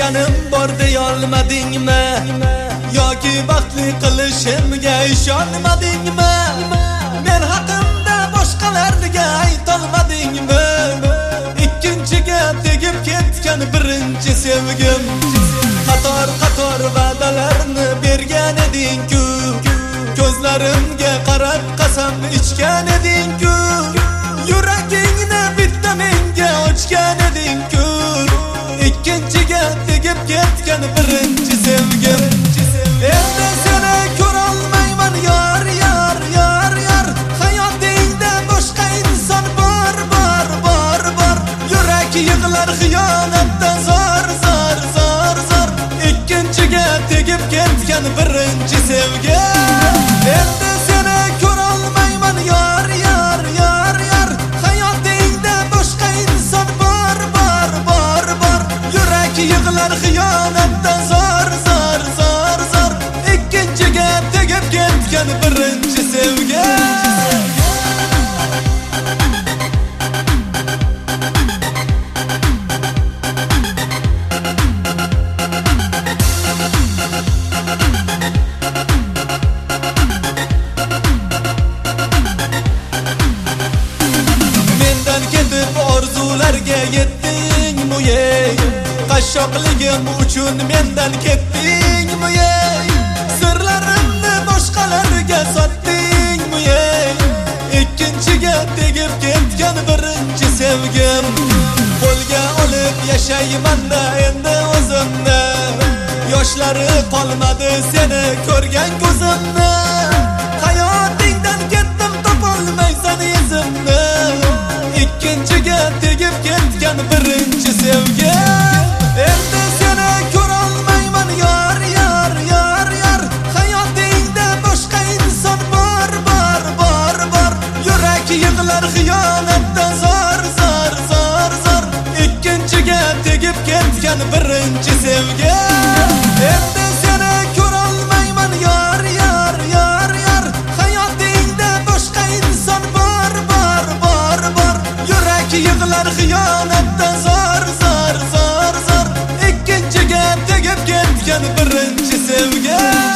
sevganim bor deyolmadingmi? Yoki baxtli qilishimga ishonmadingmi? Men haqimda boshqalarga aytolmadingmi? Ikkinchiga tegib ketgan birinchi sevgim. Qator va'dalarni bergan eding-ku, ko'zlarimga qarab qasam ichgan eding-ku, yuragingni bitta menga ochgan eding-ku. Ikkinchiga tegib ketgan birinchi sevgim. Endi seni ko'rolmayman yor. Hayotingda boshqa inson bor. Yurak yig'lar xiyonatdan zor. Ikkinchiga tegib ketgan birinchi sevgim. Endi seni ko'rolmayman yor. Hayotingda boshqa inson bor. Yurak yig'lar xiyonatdan zor. Ikkinchiga tegib ketgan birinchi sevgim. Orzularga yetdingmi? Qashshoqligim uchun mendan ketdingmi? Sirlarimni boshqalarga sotdingmi? Ikkinchiga tegib ketgan birinchi sevgim. Qo'lga olib yashayman-da endi o'zimni, yoshlari qolmadi seni ko'rgan ko'zimni. Hayotingdan ketdim, topolmaysan izimni. Ikkinchiga tegib ketgan birinchi sevgim. Endi seni ko'rolmayman yor. Hayotingda boshqa inson bor. Yurak yig'lar xiyonatdan zor. Ikkinchiga tegib ketgan birinchi sevgim. Endi seni ko'rolmayman yor. Hayotingda boshqa inson bor. Yurak yig'lar xiyonatdan zor. Ikkinchiga tegib ketgan birinchi sevgim.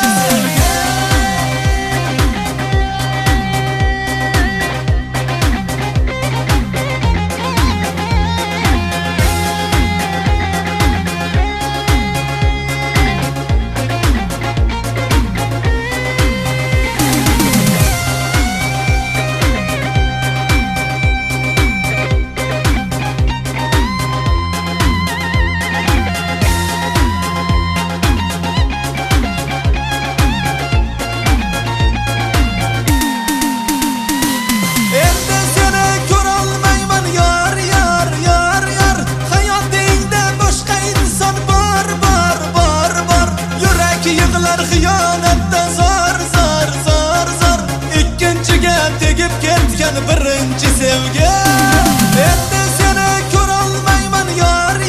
Xiyonatdan zor. Ikkinchiga tegib ketgan birinchi sevgim. Endi seni ko'rolmayman yor.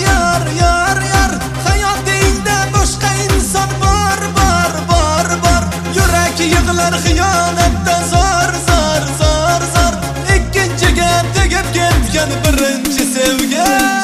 Hayotingda boshqa inson bor. Yurak yig'lar xiyonatdan zor. Ikkinchiga tegib ketgan birinchi sevgim.